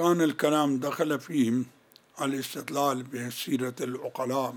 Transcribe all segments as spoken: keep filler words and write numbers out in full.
كان الكلام دخل فيه الاستدلال بسيرة العقلاء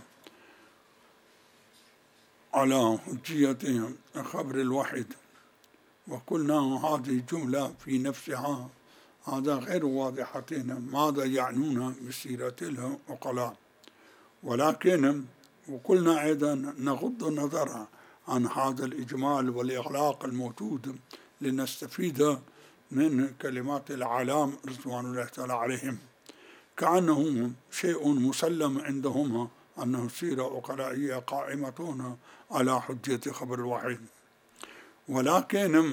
على حجية خبر الوحيد، وقلنا هذه جملة في نفسها هذا غير واضحة ماذا يعنون بسيرة العقلاء، ولكن وقلنا أيضا نغض النظر عن هذا الإجمال والإغلاق الموجود لنستفيد من كلمات العلام رضوان الله تعالى عليهم، كأنه شيء مسلم عندهم أنه سيرة عقلائية قائمة على حجية خبر الوحيد. ولكن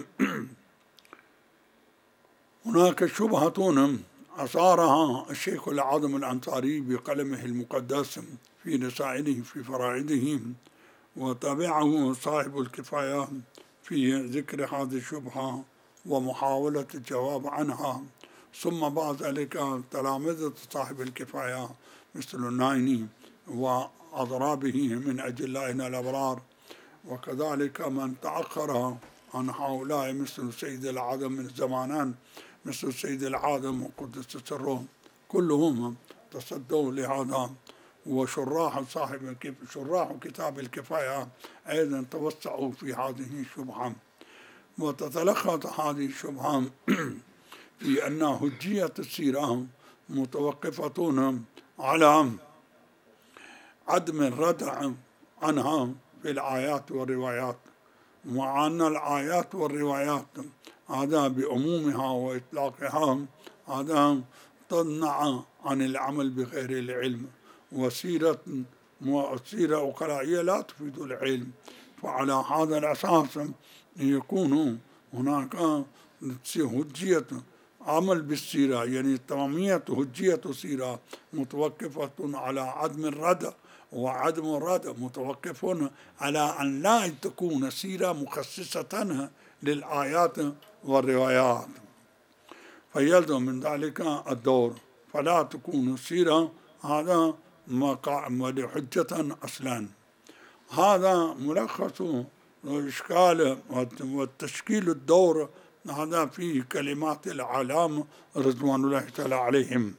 هناك شبهة أثارها الشيخ العظم الأنصاري بقلمه المقدس في رسائله في فرائده، وتابعه صاحب الكفاية في ذكر هذه الشبهة ومحاولة الجواب عنها، ثم بعد ذلك تلامذة صاحب الكفاية مثل النايني وأضرابه من أجلائنا الأبرار، وكذلك من تأخر عن هؤلاء مثل السيد العظم من زمانان مثل السيد العظم وقدس سره، كلهم تصدوا لهذا. وشراح صاحب شراح كتاب الكفاية أيضا توسعوا في هذه الشبهة، وتتلخص هذه الشبهة في أن حجية السيرة متوقفة على عدم الردع عنها في الآيات والروايات، وأن الآيات والروايات هذا بعمومها وإطلاقها هذا تمنع عن العمل بغير العلم، وسيرة سيرة عقلائية لا تفيد العلم، فعلى هذا الأساس يكون هناك حجية عمل بالسيرة، يعني تمامية حجية السيرة متوقفة على عدم الردع، وعدم الردع متوقف على أن لا تكون سيرة مخصصة للآيات والروايات، فيلزم من ذلك الدور، فلا تكون السيرة هذا حجة أصلا. هذا ملخص الإشكال والتشكيل الدور هذا في كلمات العلام رضوان الله تعالى عليهم.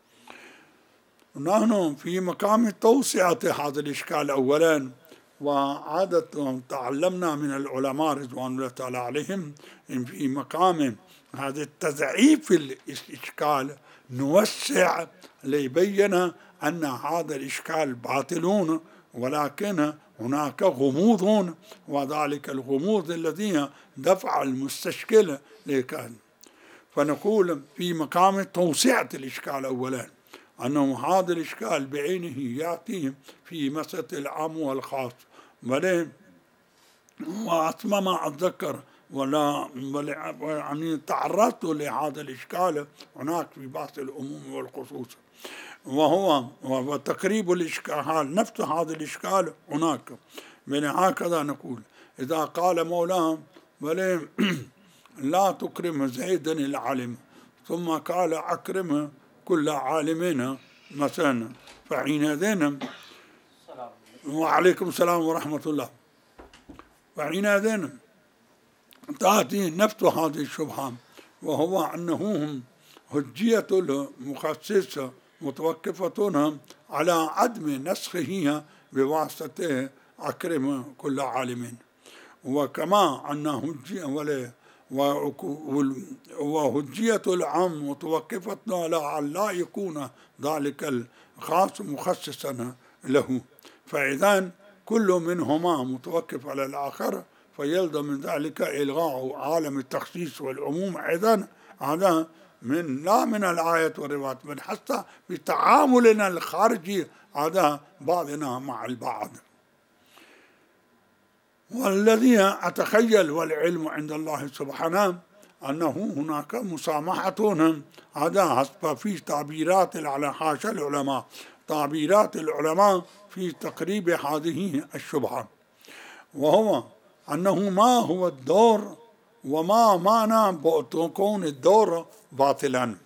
نحن في مقام توسعة هذا الإشكال أولا، وعادة تعلمنا من العلماء رضوان الله تعالى عليهم إن في مقام هذا التضعيف الإشكال نوسع ليبين أن هذا الإشكال باطلون، ولكن هناك غموض، وذلك الغموض الذي دفع المستشكل لكان. فنقول في مقام توسعة الإشكال أولا أنه هذا الإشكال بعينه يأتي في مسألة العام والخاص، بل وأسمى ما أتذكر ولا يعني تعرضت لهذا الإشكال هناك في بحث العموم والخصوص، وهو وتقريب الإشكال نفس هذا الإشكال هناك. من هكذا نقول إذا قال مولانا بل لا تكرم زيدا العالم، ثم قال أكرم كل عالمين مثلا، فحينئذ وعليكم السلام ورحمة الله، فحينئذ تأتي نفس هذه الشبهة، وهو أنهم حجية المخصص متوقفة على عدم نسخه بواسطة أكرم كل عالم، وكما أن حجية وحجية العام متوقفة على أن لا يكون ذلك الخاص مخصصا له، فإذا كل منهما متوقف على الآخر، فيلزم من ذلك إلغاء عالم التخصيص والعموم أيضا، هذا من لا من الآية والروايات، من حتى بتعاملنا الخارجي هذا بعضنا مع البعض. والذي أتخيل والعلم عند الله سبحانه أنه هناك مسامحة، هذا حسب في تعبيرات على حاشا العلماء، تعبيرات العلماء في تقريب هذه الشبهة، وهو أنه ما هو الدور وما معنى كون الدور باطلا.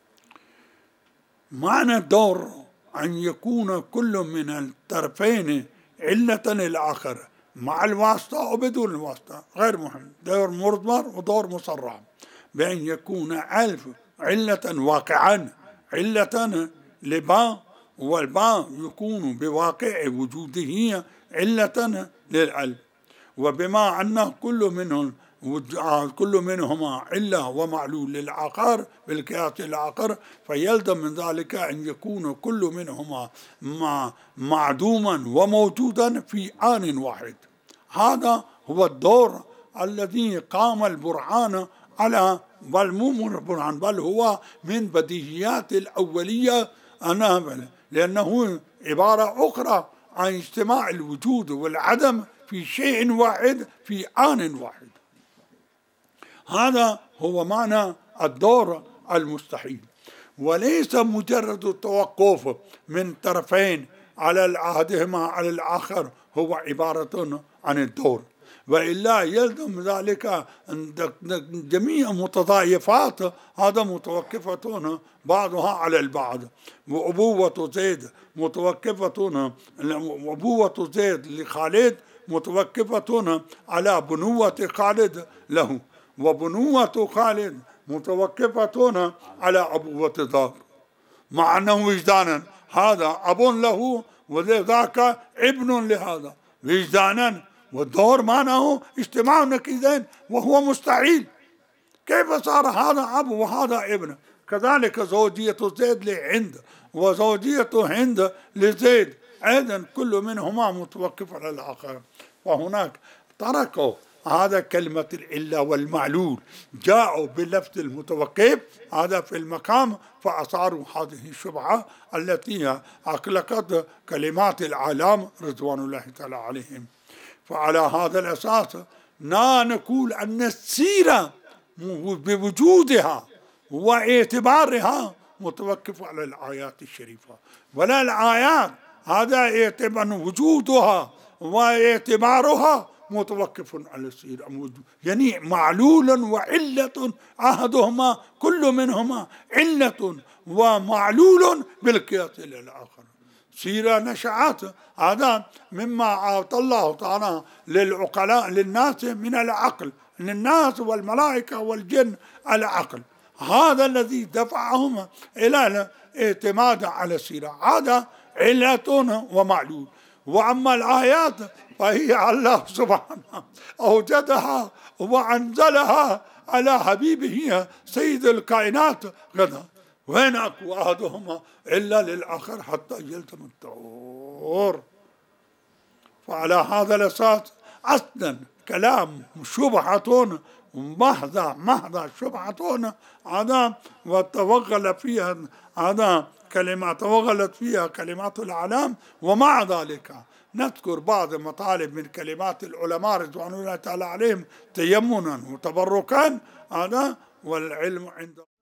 معنى الدور أن يكون كل من الطرفين علة الآخر مع الواسطة وبدون الواسطة، غير مهم، دور مضمر ودور مصرح، بأن يكون ألف علة واقعا علة لباء، والباء يكون بواقع وجوده علة للعلم. وبما أن كل منهم كل منهما علة ومعلول للآخر بالقياس الآخر، فيلزم من ذلك أن يكون كل منهما معدوما وموجودا في آن واحد. هذا هو الدور الذي قام البرهان على، بل مو من البرهان بل هو من بديهيات الأولية، أنا لأنه عبارة أخرى عن اجتماع الوجود والعدم في شيء واحد في آن واحد. هذا هو معنى الدور المستحيل، وليس مجرد التوقف من طرفين على أحدهما على الآخر هو عبارة عن الدور، وإلا يلزم ذلك جميع متضايفات هذا متوقفة بعضها على البعض. وأبوة زيد متوقفة، أبوة زيد لخالد متوقفة على بنوة خالد له، وبنوة خالد متوقفة على أبوة ذاك، مع أنه وجدانا هذا أب له وذاك ابن لهذا وجدانا، والدور معناه اجتماع نقيضين وهو مستحيل. كيف صار هذا أب وهذا ابن؟ كذلك زوجية زيد لهند وزوجية هند لزيد أيضا كل منهما متوقف على الآخر. وهناك تركوا هذا كلمة العلة والمعلول، جاءوا بلفظ المتوقف هذا في المقام، فأثاروا هذه الشبهة التي أقلقت كلمات العالم رضوان الله تعالى عليهم. فعلى هذا الأساس لا نقول أن السيرة بوجودها واعتبارها متوقف على الآيات الشريفة، ولا الآيات هذا اعتبار وجودها واعتبارها متوقف على السيرة، يعني معلول وعلة أحدهما كل منهما علة ومعلول بالقياس إلى الآخر. سيرة نشأت هذا مما أعطى الله تعالى للعقلاء للناس من العقل، للناس والملائكة والجن العقل، هذا الذي دفعهم إلى الاعتماد على السيرة، هذا علة ومعلول. وأما الآيات فهي الله سبحانه أوجدها وأنزلها على حبيبه سيد الكائنات غدا، وين أكو أحدهما إلا للآخر حتى يلزم الدور. فعلى هذا الأساس أصلا كلام شبهة محضة محضة شبهة هذا، وتوغل فيها هذا كلمات توغلت فيها كلمات الأعلام. ومع ذلك نذكر بعض مطالب من كلمات العلماء رضوان الله تعالى عليهم تيمنا وتبركا هذا، والعلم عند